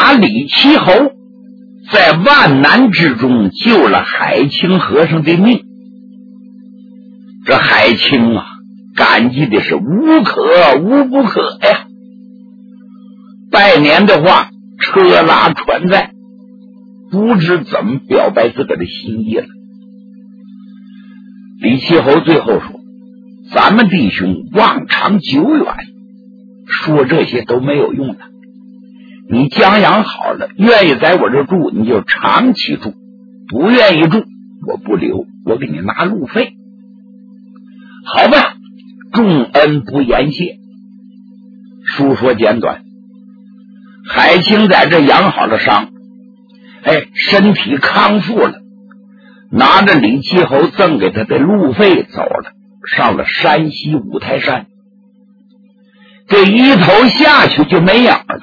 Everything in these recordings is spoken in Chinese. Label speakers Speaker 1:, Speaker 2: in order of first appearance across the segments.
Speaker 1: 马李奇侯在万难之中救了海清和尚的命。这海清啊，感激的是无可无不可呀。拜年的话，车拉船载，不知怎么表白自个的心意了。李奇侯最后说，咱们弟兄望长久远，说这些都没有用的。你将养好了，愿意在我这住，你就长期住；不愿意住，我不留，我给你拿路费。好吧，重恩不言谢。书说简短，海清在这养好了伤，身体康复了，拿着李奇侯赠给他的路费走了，上了山西五台山。这一头下去就没影了。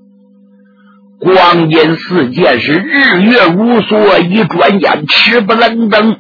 Speaker 1: 光阴似箭，是日月如梭，一转眼吃不愣登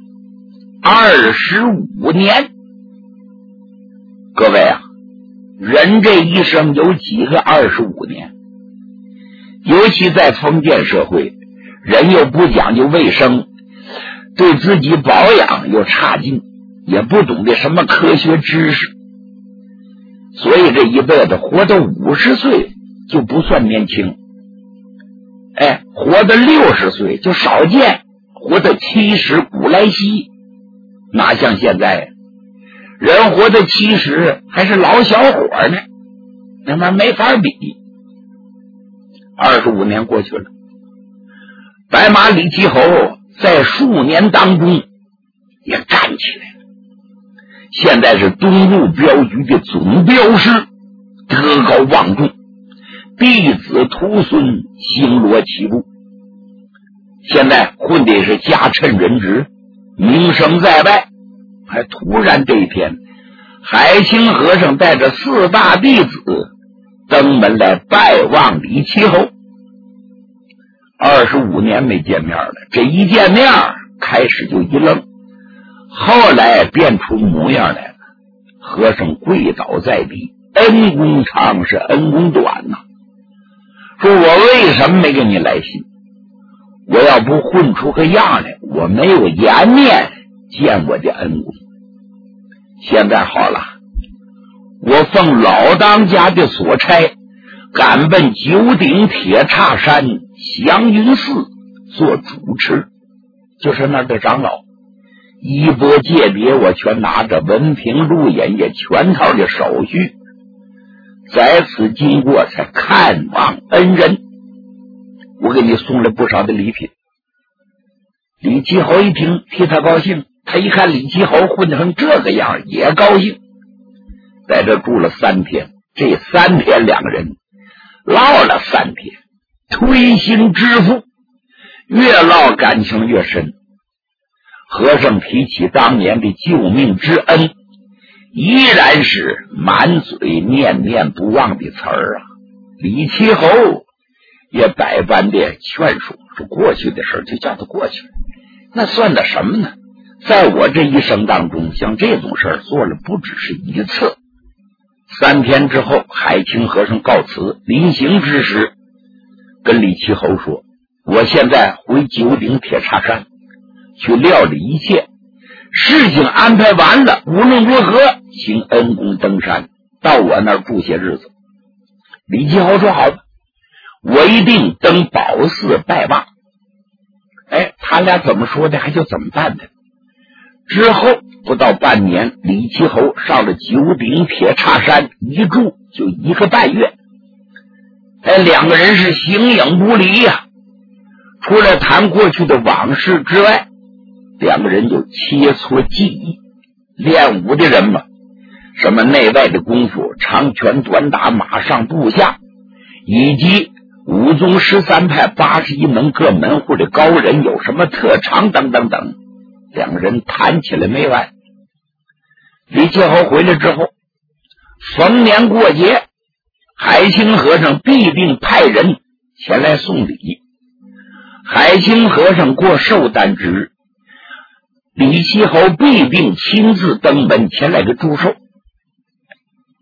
Speaker 1: 25年。各位啊，人这一生有几个25年？尤其在封建社会，人又不讲究卫生，对自己保养又差劲，也不懂得什么科学知识，所以这一辈子活到50岁就不算年轻，活到60岁就少见，活到70古来稀，哪像现在人活到70还是老小伙呢，那么没法比。25年过去了，白马李奇侯在数年当中也站起来了，现在是东路镖局的总镖师，德高望重，弟子徒孙星罗棋布，现在混的是家趁人直，名声在外。还突然这一天，海清和尚带着4大弟子登门来拜望李奇侯。25年没见面了，这一见面开始就一愣，后来变出模样来了。和尚跪倒在地，恩公长是恩公短呐，说我为什么没给你来信？我要不混出个样来，我没有颜面见我的恩公。现在好了，我奉老当家的所差，赶奔九鼎铁叉山祥云寺做主持，就是那儿的长老，衣钵戒别我全拿着，文凭录引也全套的手续，在此经过才看望恩人，我给你送了不少的礼品。李奇侯一听替他高兴，他一看李奇侯混成这个样也高兴，在这住了3天，这3天两个人唠了3天，推心置腹，越唠感情越深。和尚提起当年的救命之恩，依然是满嘴念念不忘的词儿啊。李奇侯也百般的劝说，说过去的事就叫它过去了，那算得什么呢？在我这一生当中，像这种事做了不只是一次。3天之后，海清和尚告辞，临行之时跟李奇侯说，我现在回九鼎铁叉山去料理一切事情，安排完了，无论如何请恩公登山到我那儿住些日子。李奇侯说好吧，我一定登宝寺拜望。他俩怎么说的还就怎么办的。之后不到半年，李奇侯上了九鼎铁叉山，一住就1个半月。两个人是形影不离呀。除了谈过去的往事之外，两个人就切磋技艺。练武的人嘛，什么内外的功夫，长拳短打，马上步下，以及武宗13派81门各门户的高人有什么特长等等等，两个人谈起来没完。李奇侯回来之后，逢年过节，海清和尚必定派人前来送礼。海清和尚过寿诞之日，李奇侯必定亲自登门前来个祝寿。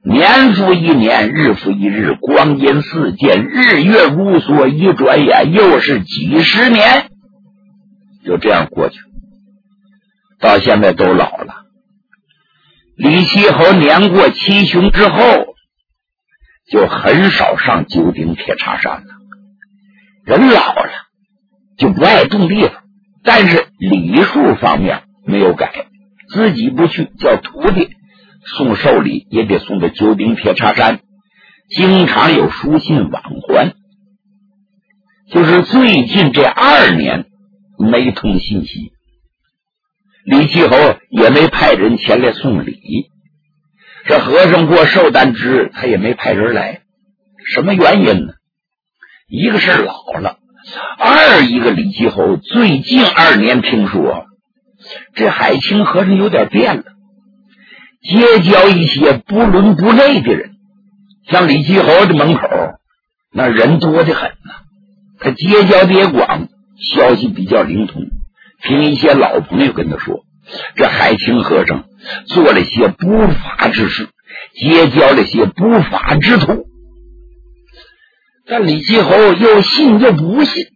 Speaker 1: 年复一年，日复一日，光阴似箭，日月如梭，一转眼又是几十年，就这样过去，到现在都老了。李奇侯年过七旬之后，就很少上九鼎铁叉山了。人老了就不爱动地方，但是礼数方面没有改，自己不去，叫徒弟送寿礼也得送到九鼎铁叉山，经常有书信往还。就是最近这2年没通信息，李奇侯也没派人前来送礼，这和尚过寿诞之他也没派人来，什么原因呢？一个是老了，一个李奇侯最近2年听说这海清和尚有点变了，结交一些不伦不类的人，像李奇侯的门口那人多得很呢，他结交的也广，消息比较灵通。听一些老朋友跟他说，这海清和尚做了些不法之事，结交了些不法之徒。但李奇侯又信又不信，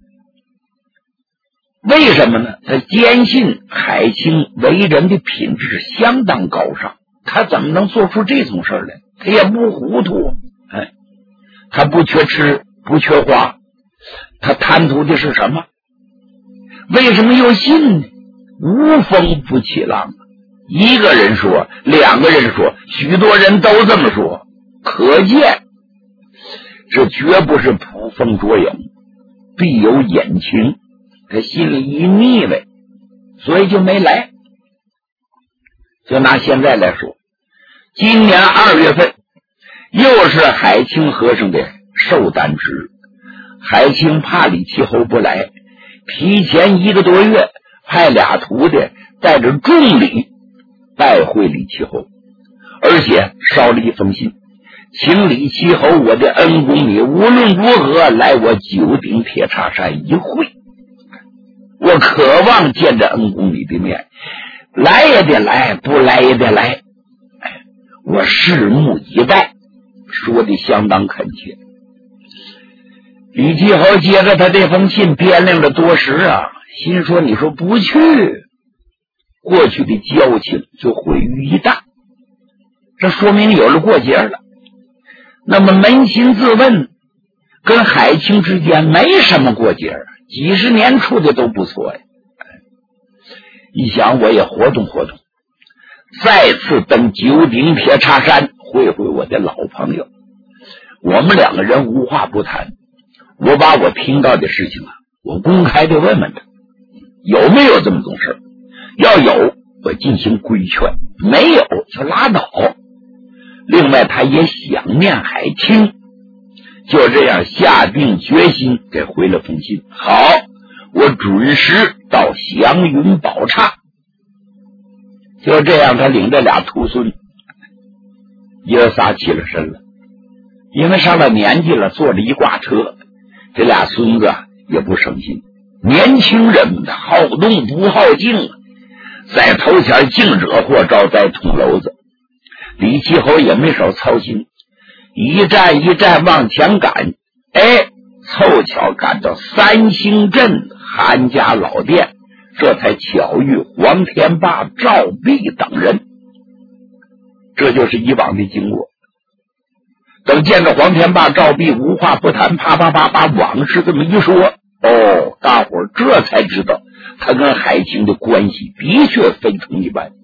Speaker 1: 为什么呢？他坚信海清为人的品质相当高尚，他怎么能做出这种事来？他也不糊涂，他不缺吃不缺花，他贪图的是什么？为什么又信呢？无风不起浪，一个人说2个人说，许多人都这么说，可见这绝不是捕风捉影，必有隐情。他心里一腻歪，所以就没来。就拿现在来说，今年2月份又是海清和尚的寿诞之，海清怕李奇侯不来，提前1个多月派2徒弟带着重礼拜会李奇侯，而且捎了一封信，请李奇侯我的恩公，你无论如何来我九鼎铁叉山一会，我渴望见着恩公你的面，来也得来，不来也得来，我拭目以待，说的相当恳切。李奇侯接着他这封信掂量了多时啊，心说你说不去，过去的交情就毁于一旦，这说明有了过节了。那么扪心自问，跟海清之间没什么过节，几十年处的都不错呀。一想我也活动活动，再次登九鼎铁叉山会会我的老朋友，我们2个人无话不谈，我把我听到的事情我公开的问问他有没有这么种事，要有我进行规劝，没有就拉倒。另外他也想念海清，就这样下定决心给回了封信。好，我准时到祥云宝刹。就这样他领着俩徒孙爷仨起了身了，因为上了年纪了，坐着一挂车，这俩孙子也不省心，年轻人的好动不好静，在头前净惹祸，招灾捅娄子。李奇侯也没少操心，一站一站往前赶，凑巧赶到三星镇韩家老店，这才巧遇黄天霸、赵弼等人。这就是以往的经过。等见着黄天霸、赵弼，无话不谈，啪啪啪把往事这么一说，大伙儿这才知道他跟海清的关系的确非同一般。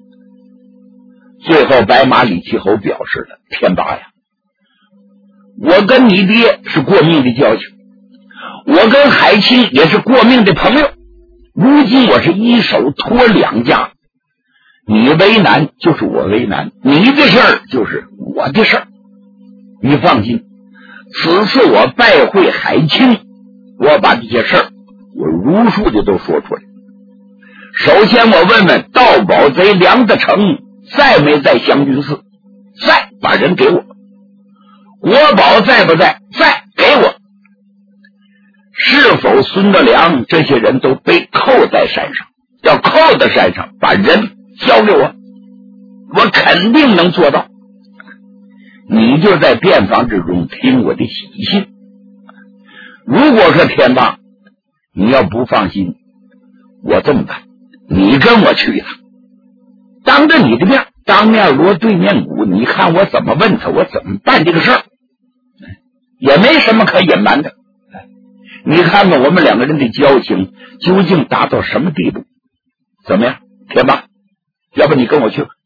Speaker 1: 最后白马李奇侯表示了，天霸呀，我跟你爹是过命的交情，我跟海清也是过命的朋友，如今我是一手托2家，你为难就是我为难，你的事儿就是我的事儿，你放心，此次我拜会海清，我把这些事儿我如数的都说出来。首先我问问盗宝贼梁德成在没在祥云寺，在，把人给我。国宝在不在，在，给我。是否孙德良这些人都被扣在山上，要扣在山上，把人交给我，我肯定能做到。 你就在便房之中听我的喜信。如果说天霸你要不放心，我这么办，你跟我去一趟，当着你的面，当面锣对面鼓，你看我怎么问他，我怎么办这个事儿，也没什么可隐瞒的。你看看我们两个人的交情究竟达到什么地步？怎么样，天霸？要不你跟我去吧。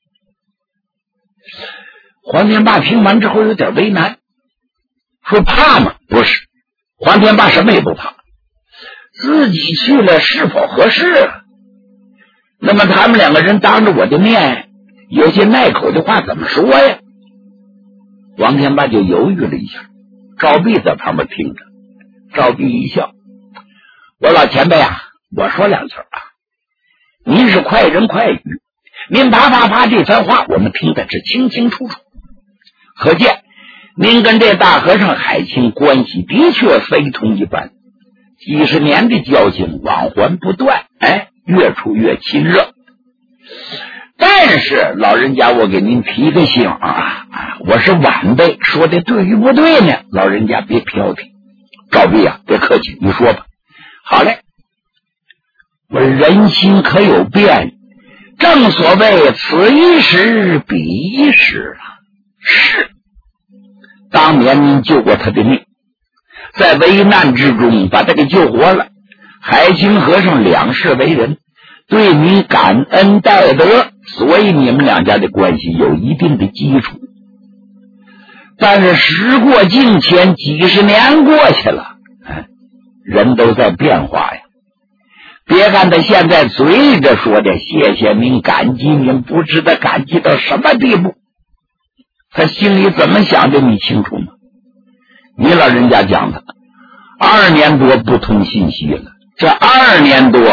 Speaker 1: 黄天霸听完之后有点为难，说怕吗？不是，黄天霸什么也不怕，自己去了是否合适啊？那么他们两个人当着我的面有些耐口的话怎么说呀？黄天霸就犹豫了一下，赵壁在旁边听着，赵壁一笑，我老前辈啊，我说两句啊，您是快人快语，您啪啪啪这番话我们听的是清清楚楚，可见您跟这大和尚海清关系的确非同一般，几十年的交情往还不断，越处越亲热。但是老人家我给您提个醒啊，我是晚辈，说的对与不对呢？老人家别挑剔。赵壁啊，别客气，你说吧。好嘞，我人心可有变，正所谓此一时彼一时啊。是，当年您救过他的命，在危难之中把他给救活了，海清和尚两世为人，对你感恩戴德，所以你们两家的关系有一定的基础。但是时过境迁，几十年过去了，人都在变化呀。别看他现在嘴里这说的谢谢您感激您，不知道感激到什么地步，他心里怎么想的你清楚吗？你老人家讲的2年多不通信息了，这2年多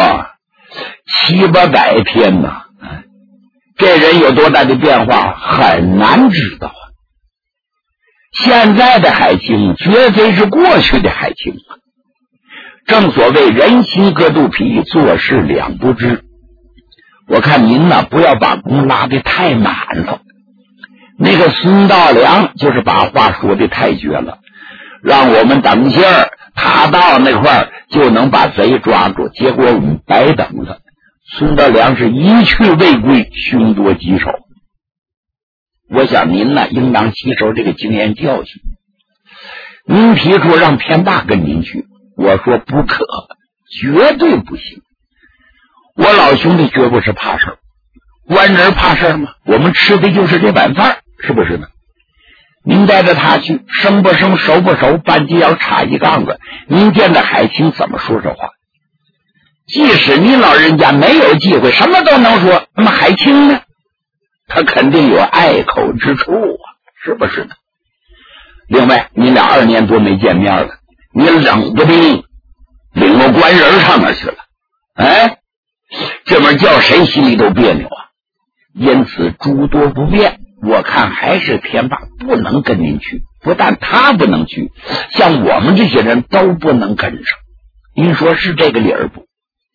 Speaker 1: 700-800天呐，这人有多大的变化很难知道啊。现在的海清绝非是过去的海清啊。正所谓人心隔肚皮，做事两不知。我看您呢，不要把功拉得太满了。那个孙道良就是把话说得太绝了，让我们等信儿，他到那块儿就能把贼抓住，结果我们白等了。孙道良是一去未归，凶多吉少。我想您呢，应当吸收这个经验教训。您提出让天霸跟您去，我说不可，绝对不行。我老兄弟绝不是怕事儿，官人怕事儿吗？我们吃的就是这碗饭，是不是呢？您带着他去，生不生熟不熟，半截要插一杠子，您见着海清怎么说这话？即使您老人家没有忌讳，什么都能说，那么海清呢？他肯定有爱口之处啊，是不是呢？另外你俩2年多没见面了，你冷不丁领个官人上哪去了？这门叫谁心里都别扭啊。因此诸多不便，我看还是天霸不能跟您去，不但他不能去，像我们这些人都不能跟上。您说是这个理儿不？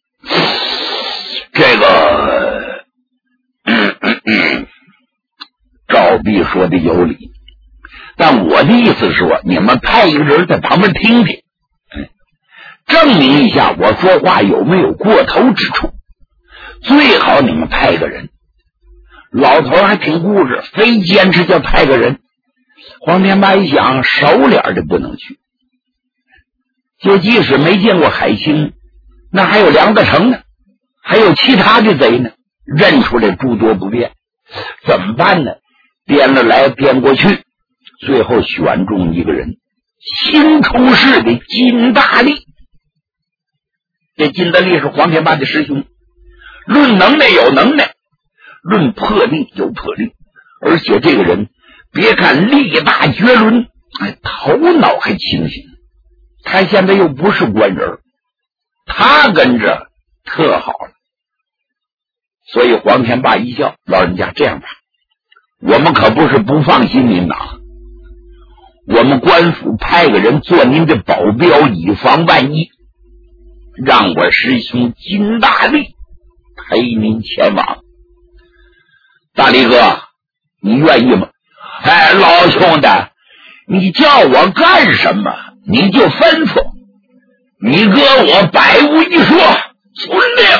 Speaker 1: 这个赵壁说的有理，但我的意思是说，你们派一个人在旁边听听，证明一下我说话有没有过头之处。最好你们派个人，老头还挺固执，非坚持就派个人。黄天霸一想，熟脸的不能去，就即使没见过海清，那还有梁德成呢，还有其他的贼呢，认出来诸多不便，怎么办呢？编了来编过去，最后选中一个人，新出世的金大力。这金大力是黄天霸的师兄，论能耐有能耐，论魄力有魄力，而且这个人别看力大绝伦，头脑还清醒。他现在又不是官人，他跟着特好了。所以黄天霸一笑，老人家这样吧，我们可不是不放心您呐，我们官府派个人做您的保镖，以防万一，让我师兄金大力陪您前往。大力哥，你愿意吗？ 哎，老兄弟，你叫我干什么你就吩咐，你哥我百无一说，遵令。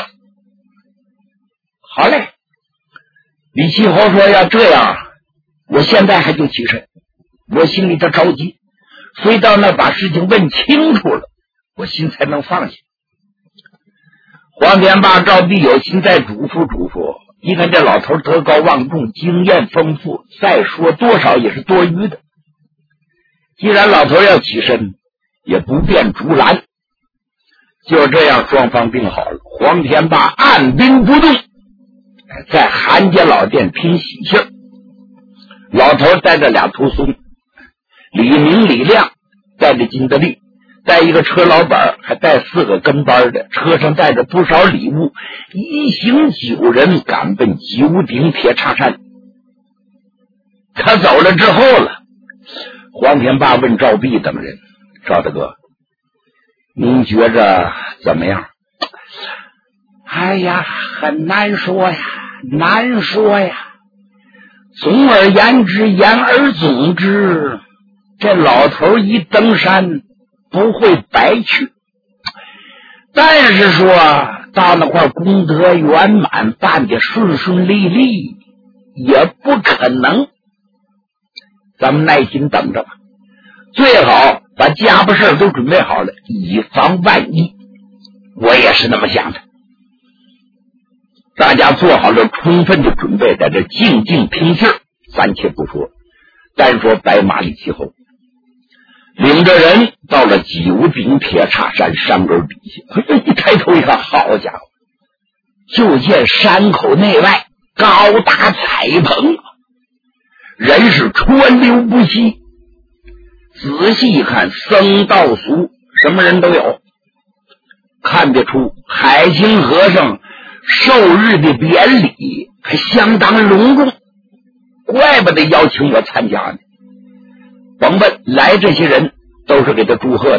Speaker 1: 好嘞。李继侯说要这样，我现在还就起身，我心里头着急，非到那把事情问清楚了，我心才能放下。黄天霸赵必有心再嘱咐，一看这老头德高望重，经验丰富，再说多少也是多余的。既然老头要起身，也不便阻拦，就这样双方定好了。黄天霸按兵不动，在韩家老店拼喜庆。老头带着俩徒孙，李明、李亮带着金德利，带一个车老板，还带4个跟班的，车上带着不少礼物，一行9人赶奔九鼎铁叉山。他走了之后了，黄天霸问赵弼等人：赵大哥，您觉着怎么样？哎呀，很难说呀，难说呀。总而言之，言而总之，这老头一登山不会白去，但是说到那块功德圆满，办得顺顺利利也不可能。咱们耐心等着吧，最好把家务事都准备好了，以防万一。我也是那么想的。大家做好了充分的准备，在这静静听信。暂且不说，单说白马李继侯领着人到了九鼎铁叉山山根底下，一抬头一看，好家伙，就见山口内外高大彩棚，人是川流不息。仔细一看，僧道俗什么人都有，看得出海清和尚受日的典礼还相当隆重，怪不得邀请我参加呢。甭问，来这些人都是给他祝贺的。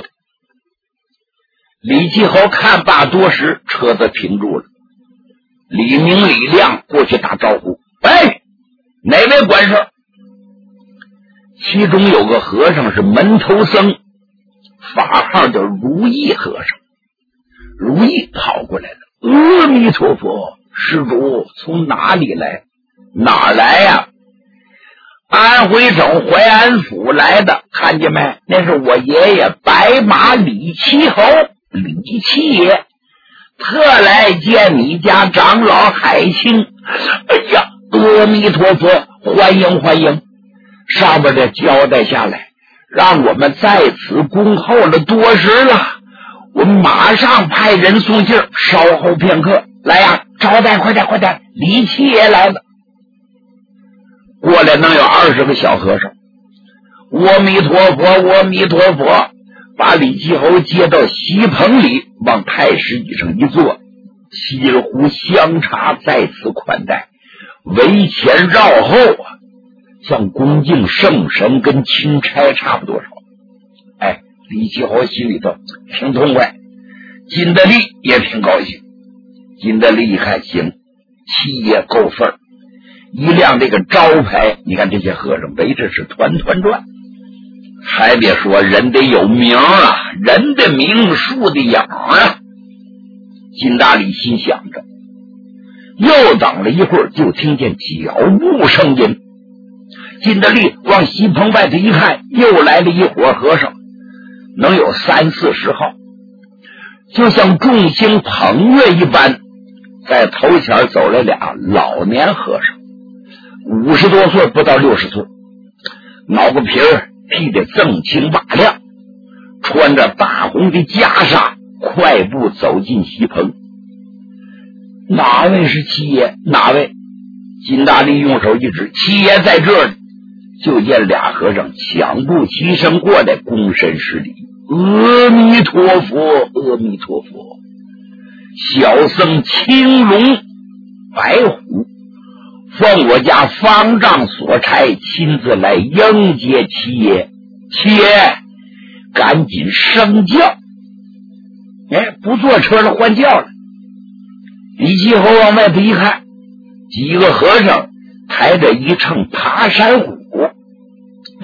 Speaker 1: 李继侯看罢多时，车子停住了。李明、李亮过去打招呼：哎，哪位管事？其中有个和尚是门头僧，法号叫如意和尚。如意跑过来了：阿弥陀佛，施主从哪里来？哪儿来呀？安徽省淮安府来的，看见没？那是我爷爷白马李七侯，李七爷，特来见你家长老海清。哎呀，阿弥陀佛，欢迎欢迎。上边的交代下来，让我们在此恭候了多时了，我们马上派人送信，稍后片刻。来呀，招待，快点快点，李七爷来了。过来能有20个小和尚，阿弥陀佛，阿弥陀佛，把李继侯接到席棚里，往太师椅上一坐，沏了壶香茶，再次款待，围前绕后啊，像恭敬圣神跟钦差差不多少。哎，李继侯心里头挺痛快，金德利也挺高兴。金德利一看，行，七爷够份儿。一亮这个招牌，你看这些和尚围着是团团转。还别说，人得有名啊，人的名树的影啊。金大力心想着，又等了一会儿，就听见脚步声音。金大力往席棚外头一看，又来了一伙和尚，能有30-40号，就像众星捧月一般。在头前走了俩老年和尚，50多岁不到60岁，脑瓜皮儿剃得锃青瓦亮，穿着大红的袈裟，快步走进席棚。哪位是七爷？哪位？金大力用手一指，七爷在这里。就见俩和尚抢步齐身过来，躬身施礼：阿弥陀佛，阿弥陀佛。小僧青龙白虎，奉我家方丈所差，亲自来迎接七爷。七爷赶紧升轿。哎，不坐车了，换轿了。李继侯往外头一看，几个和尚抬着一乘爬山虎，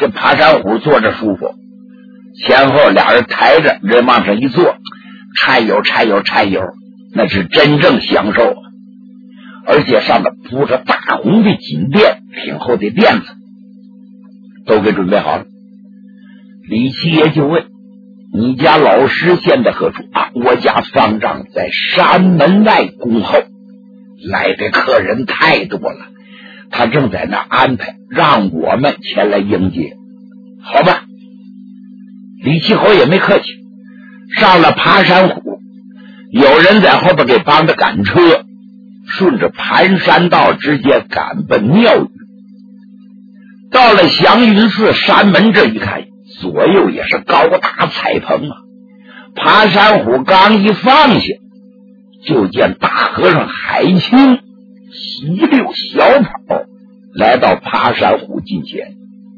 Speaker 1: 这爬山虎坐着舒服，前后俩人抬着，人往上一坐，颤悠，那是真正享受。而且上面铺着大红的锦垫，挺厚的垫子，都给准备好了。李七爷就问：你家老师现在何处？我家方丈在山门外恭候，来的客人太多了，他正在那安排，让我们前来迎接。好吧，李七侯也没客气，上了爬山虎，有人在后边给帮着赶车，顺着盘山道直接赶奔庙宇。到了祥云寺山门这一看，左右也是高大彩棚啊。爬山虎刚一放下，就见大和尚海清齐溜小跑来到爬山虎近前。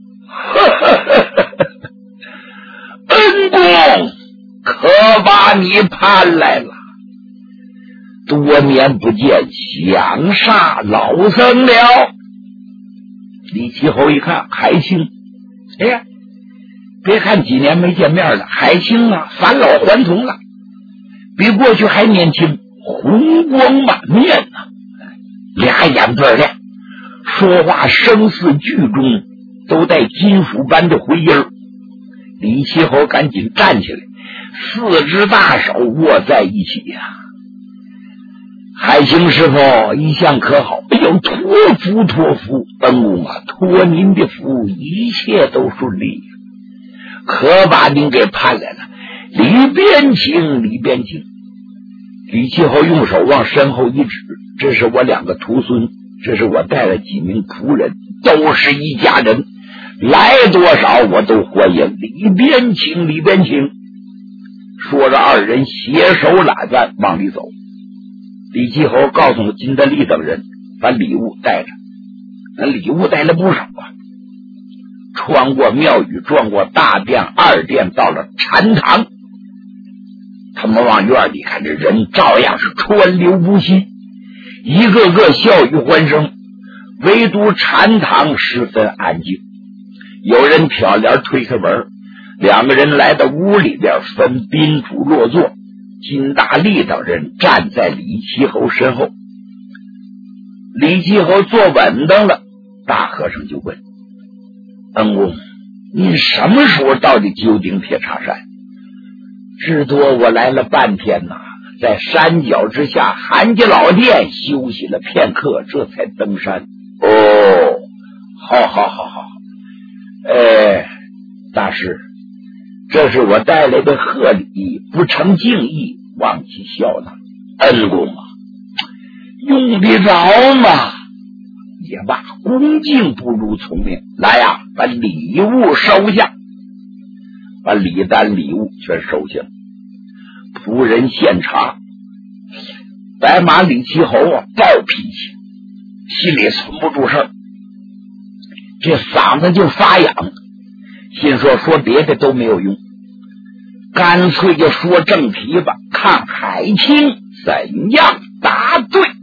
Speaker 1: 恩公，可把你盼来了，多年不见，想煞老僧了。李七侯一看海清，哎呀，别看几年没见面了，海清啊返老还童了，比过去还年轻，红光满面啊，俩眼倍儿亮，说话声似剧中，都带金属般的回音。李七侯赶紧站起来，四只大手握在一起呀。海清师傅一向可好？哎呦，托福，恩公啊，托您的福，一切都顺利，可把您给盼来了。里边请。李七侯用手往身后一指，这是我2个徒孙，这是我带了几名仆人，都是一家人，来多少我都欢迎，里边请。说着二人携手揽赞往里走。李七侯告诉金德利等人把礼物带着，那礼物带了不少啊。穿过庙宇，转过大殿、二殿，到了禅堂。他们往院里看，这人照样是川流不息，一个个笑语欢声，唯独禅堂十分安静。有人挑帘推开门，2个人来到屋里边，分宾主落座。金大力等人站在李七侯身后。李七侯坐稳当了，大和尚就问：恩公，您什么时候到的九鼎铁叉山？至多我来了半天呐，在山脚之下韩家老店休息了片刻，这才登山。哦，好。大师，这是我带来的贺礼，不成敬意，忘记笑纳。恩公啊，用得着吗？也罢，恭敬不如从命。来呀，把礼物收下。把礼单礼物全收下。仆人献茶。白马李七侯啊，暴脾气，心里存不住事儿，这嗓子就发痒，心说别的都没有用，干脆就说正题吧，看海清怎样答对。